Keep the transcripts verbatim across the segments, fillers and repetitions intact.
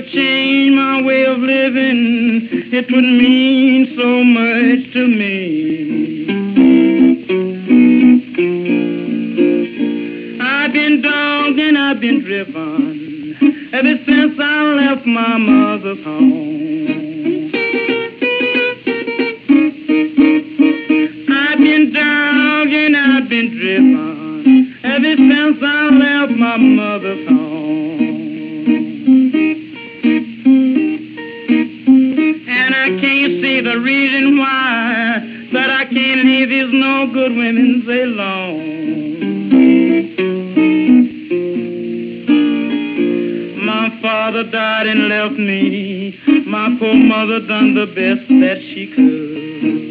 would change my way of living, it would mean so much to me. I've been dogged and I've been driven ever since I left my mother's home. I've been dogged and I've been driven ever since I left my mother's home. And I can't see the reason why that I can't leave these no good women alone. My father died and left me. My poor mother done the best that she could.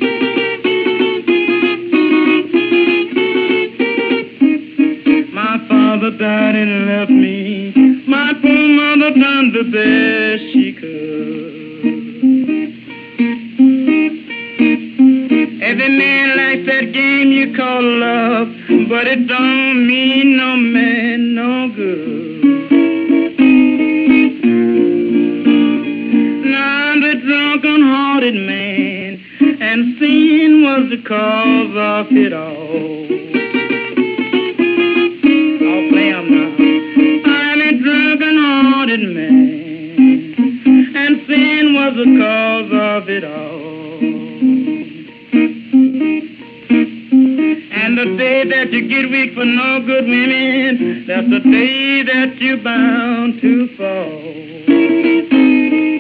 My father died and left me. My poor mother done the best she could. Every man likes that game you call love, but it don't mean no man no good. Now I'm the drunken-hearted man, and sin was the cause of it all. I'll play 'em now. I'm a drunken-hearted man, and sin was the cause of it all. And the day that you get weak for no good women, that's the day that you're bound to fall.